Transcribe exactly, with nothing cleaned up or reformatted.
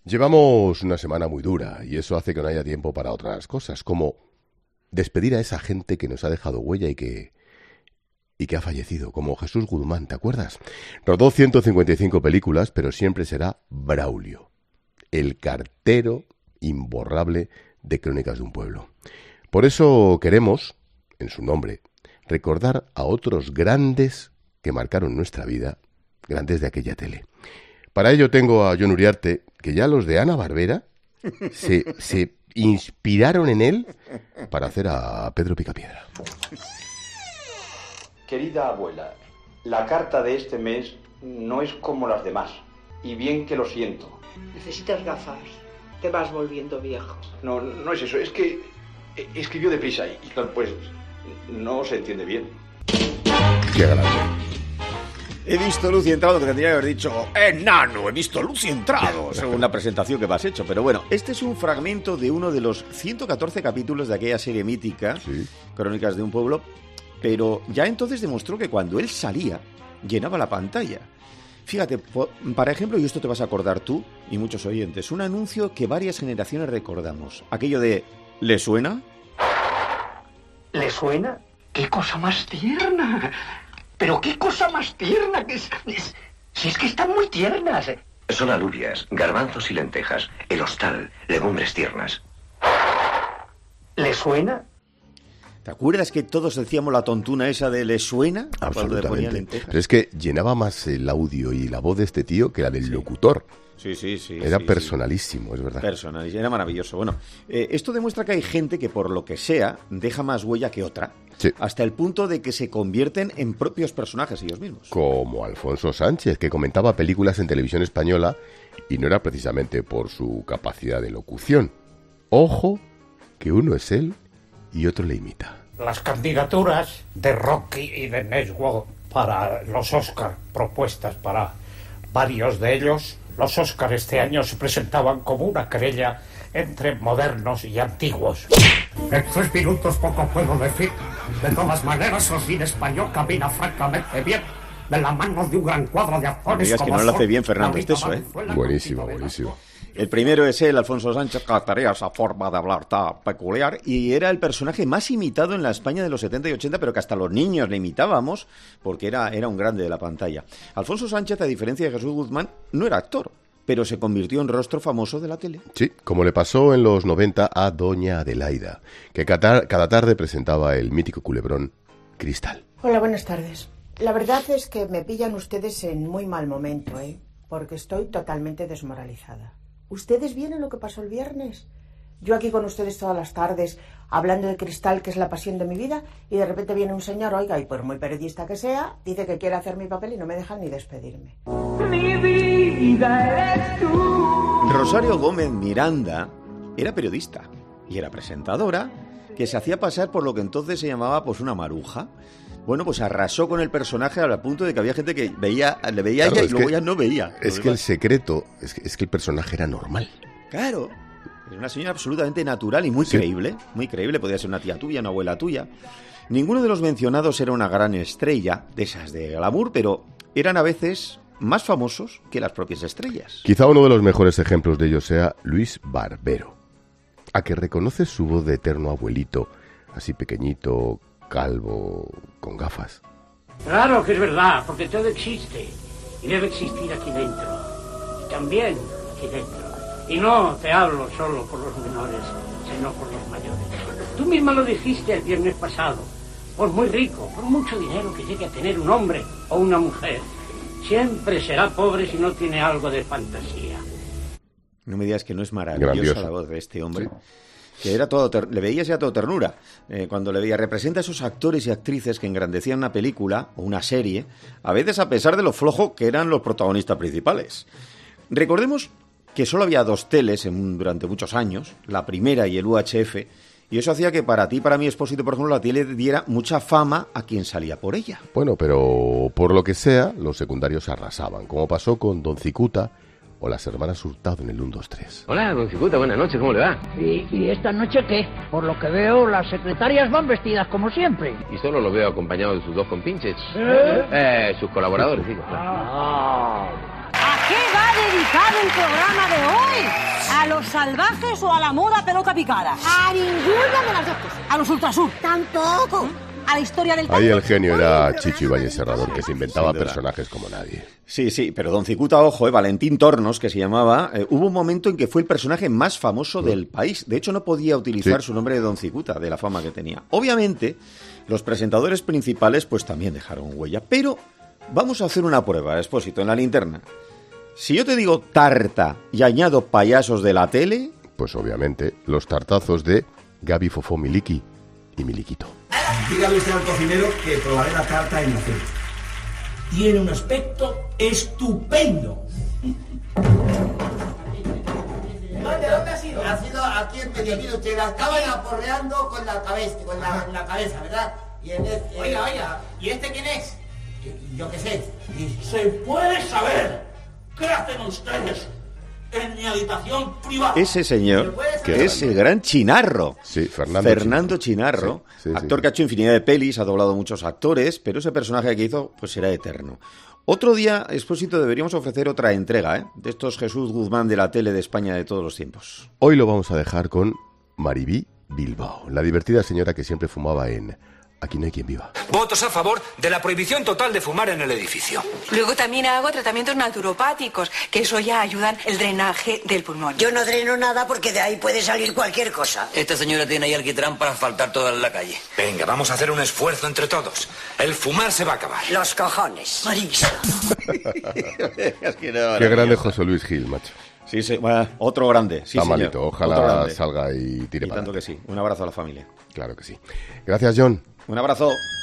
Llevamos una semana muy dura y eso hace que no haya tiempo para otras cosas, como despedir a esa gente que nos ha dejado huella y que y que ha fallecido, como Jesús Guzmán, ¿te acuerdas? Rodó ciento cincuenta y cinco películas, pero siempre será Braulio, el cartero imborrable de Crónicas de un pueblo. Por eso queremos, en su nombre, recordar a otros grandes que marcaron nuestra vida, grandes de aquella tele. Para ello tengo a Jon Uriarte, que ya los de Hanna-Barbera se, se inspiraron en él para hacer a Pedro Picapiedra. Querida abuela, la carta de este mes no es como las demás, y bien que lo siento. Necesitas gafas, te vas volviendo viejo. No, no es eso, es que escribió deprisa y, y claro, pues no se entiende bien. Qué grande. He visto luz y entrado, que tendría que haber dicho enano, he visto luz y entrado, según la presentación que me has hecho. Pero bueno, este es un fragmento de uno de los ciento catorce capítulos de aquella serie mítica, sí, Crónicas de un pueblo, pero ya entonces demostró que cuando él salía, llenaba la pantalla. Fíjate, para ejemplo, y esto te vas a acordar tú y muchos oyentes, un anuncio que varias generaciones recordamos. Aquello de ¿le suena? ¿Le suena? ¡Qué cosa más tierna! ¡Pero qué cosa más tierna! Que es, es, si es que están muy tiernas. Son alubias, garbanzos y lentejas, el hostal, legumbres tiernas. ¿Le suena? ¿Te acuerdas que todos decíamos la tontuna esa de ¿le suena? Absolutamente. Pero es que llenaba más el audio y la voz de este tío que la del sí. locutor. Sí, sí, sí. Era sí, personalísimo, sí. es verdad. Personalísimo, era maravilloso. Bueno, eh, esto demuestra que hay gente que por lo que sea deja más huella que otra. Sí. Hasta el punto de que se convierten en propios personajes ellos mismos. Como Alfonso Sánchez, que comentaba películas en televisión española y no era precisamente por su capacidad de locución. Ojo, que uno es él y otro le imita. Las candidaturas de Rocky y de Neswo para los Oscar propuestas para varios de ellos. Los Oscar este año se presentaban como una querella entre modernos y antiguos. En tres minutos poco puedo decir. De todas maneras, el cine español camina francamente bien. De la mano de un gran cuadro de actores. No digas que no lo hace bien Fernando Esteso, ¿eh? Buenísimo, buenísimo. El primero es él, Alfonso Sánchez, que tenía esa forma de hablar tan peculiar, y era el personaje más imitado en la España de los setenta y ochenta, pero que hasta los niños le imitábamos, porque era, era un grande de la pantalla. Alfonso Sánchez, a diferencia de Jesús Guzmán, no era actor, pero se convirtió en rostro famoso de la tele. Sí, como le pasó en los noventa a Doña Adelaida, que cada, cada tarde presentaba el mítico culebrón Cristal. Hola, buenas tardes. La verdad es que me pillan ustedes en muy mal momento, ¿eh? Porque estoy totalmente desmoralizada. ¿Ustedes vieron lo que pasó el viernes? Yo aquí con ustedes todas las tardes, hablando de Cristal, que es la pasión de mi vida, y de repente viene un señor, oiga, y por muy periodista que sea, dice que quiere hacer mi papel y no me dejan ni despedirme. Mi vida eres tú. Rosario Gómez Miranda era periodista y era presentadora, que se hacía pasar por lo que entonces se llamaba pues una maruja. Bueno, pues arrasó con el personaje al punto de que había gente que veía, le veía a claro, ella y luego ya no veía. Es que el secreto es que, es que el personaje era normal. Claro, era una señora absolutamente natural y muy sí. creíble, muy creíble, podía ser una tía tuya, una abuela tuya. Ninguno de los mencionados era una gran estrella, de esas de glamour, pero eran a veces más famosos que las propias estrellas. Quizá uno de los mejores ejemplos de ello sea Luis Barbero, a que reconoces su voz de eterno abuelito, así pequeñito, calvo, con gafas. Claro que es verdad, porque todo existe y debe existir aquí dentro, y también aquí dentro. Y no te hablo solo por los menores, sino por los mayores. Tú misma lo dijiste el viernes pasado. Por muy rico, por mucho dinero que llegue a tener un hombre o una mujer, siempre será pobre si no tiene algo de fantasía. No me digas que no es maravillosa Grandioso. La voz de este hombre. Sí. Que era todo ter- le veías ya todo ternura. Eh, cuando le veía, representa a esos actores y actrices que engrandecían una película o una serie, a veces a pesar de lo flojo que eran los protagonistas principales. Recordemos que solo había dos teles en, durante muchos años, la primera y el U H F, y eso hacía que para ti, para mí, Expósito, por ejemplo, la tele diera mucha fama a quien salía por ella. Bueno, pero por lo que sea, los secundarios arrasaban, como pasó con Don Cicuta o las hermanas Hurtado en el uno, dos, tres. Hola, Don Cicuta, buenas noches, ¿cómo le va? ¿Y, ¿Y esta noche qué? Por lo que veo, las secretarias van vestidas como siempre. Y solo lo veo acompañado de sus dos compinches. ¿Eh? Eh, sus colaboradores, digo. Ah. ¿A qué va dedicado el programa de hoy? los salvajes o a la moda pelota picada? A ninguna de las dos cosas. ¿A los ultrasur? Tampoco. ¿A la historia del Ahí el genio era Chicho Ibáñez Serrador, que se inventaba personajes como nadie. Sí, sí, pero Don Cicuta, ojo, eh, Valentín Tornos, que se llamaba, eh, hubo un momento en que fue el personaje más famoso sí. del país. De hecho, no podía utilizar sí. su nombre de Don Cicuta, de la fama que tenía. Obviamente, los presentadores principales pues también dejaron huella. Pero vamos a hacer una prueba, Expósito, en la linterna. Si yo te digo tarta y añado payasos de la tele... Pues obviamente, los tartazos de Gaby Fofó Miliki y Miliquito. Dígale usted al cocinero que probaré la tarta en la cena. Tiene un aspecto estupendo. ¿Dónde, dónde ha sido? Ha sido aquí en Mediavilla. Usted la acaban aporreando con la cabeza, con la, la cabeza, ¿verdad? Y en este, oiga, oiga, ¿y este quién es? Yo qué sé. ¿Se puede saber qué hacen ustedes en mi habitación privada? Ese señor, que es el gran Chinarro. Sí, Fernando, Fernando Chinarro, sí, sí, actor sí. que ha hecho infinidad de pelis, ha doblado muchos actores, pero ese personaje que hizo pues será eterno. Otro día, Expósito, deberíamos ofrecer otra entrega, ¿eh? De estos Jesús Guzmán de la tele de España de todos los tiempos. Hoy lo vamos a dejar con Maribí Bilbao, la divertida señora que siempre fumaba en Aquí no hay quien viva. Votos a favor de la prohibición total de fumar en el edificio. Luego también hago tratamientos naturopáticos, que eso ya ayudan el drenaje del pulmón. Yo no dreno nada porque de ahí puede salir cualquier cosa. Esta señora tiene ahí alquitrán para asfaltar toda la calle. Venga, vamos a hacer un esfuerzo entre todos. El fumar se va a acabar. Los cojones. Marisa. Es que no, Qué grande José Luis Gil, macho. Sí, sí, bueno, otro grande. Sí, Está señor. malito, ojalá grande. salga y tire Y para tanto que sí. Un abrazo a la familia. Claro que sí. Gracias, John. Un abrazo.